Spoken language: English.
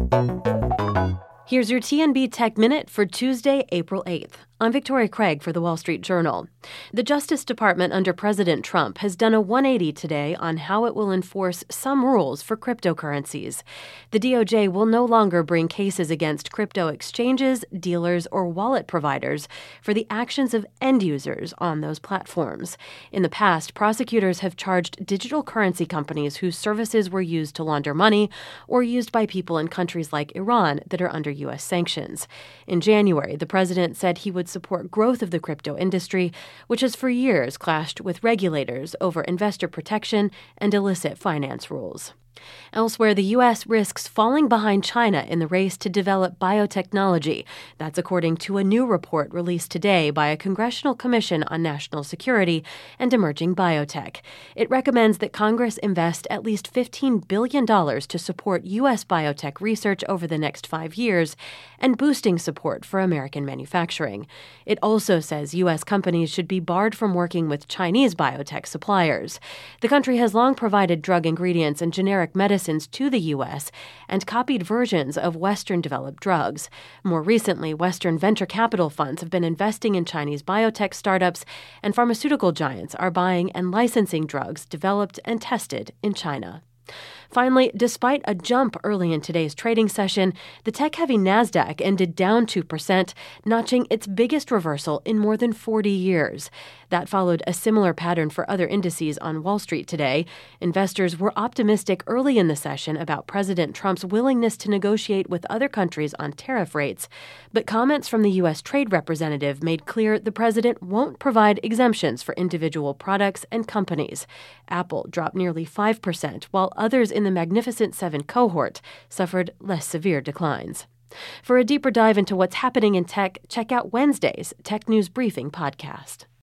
Here's your TNB Tech Minute for Tuesday, April 8th. I'm Victoria Craig for The Wall Street Journal. The Justice Department under President Trump has done a 180 today on how it will enforce some rules for cryptocurrencies. The DOJ will no longer bring cases against crypto exchanges, dealers, or wallet providers for the actions of end users on those platforms. In the past, prosecutors have charged digital currency companies whose services were used to launder money or used by people in countries like Iran that are under U.S. sanctions. In January, the president said he would support growth of the crypto industry, which has for years clashed with regulators over investor protection and illicit finance rules. Elsewhere, the U.S. risks falling behind China in the race to develop biotechnology. That's according to a new report released today by a Congressional Commission on National Security and Emerging Biotech. It recommends that Congress invest at least $15 billion to support U.S. biotech research over the next 5 years and boosting support for American manufacturing. It also says U.S. companies should be barred from working with Chinese biotech suppliers. The country has long provided drug ingredients and generic medicines to the U.S. and copied versions of Western-developed drugs. More recently, Western venture capital funds have been investing in Chinese biotech startups, and pharmaceutical giants are buying and licensing drugs developed and tested in China. Finally, despite a jump early in today's trading session, the tech-heavy Nasdaq ended down 2%, notching its biggest reversal in more than 40 years. That followed a similar pattern for other indices on Wall Street today. Investors were optimistic early in the session about President Trump's willingness to negotiate with other countries on tariff rates, but comments from the U.S. Trade Representative made clear the president won't provide exemptions for individual products and companies. Apple dropped nearly 5%, while others in the Magnificent Seven cohort suffered less severe declines. For a deeper dive into what's happening in tech, check out Wednesday's Tech News Briefing podcast.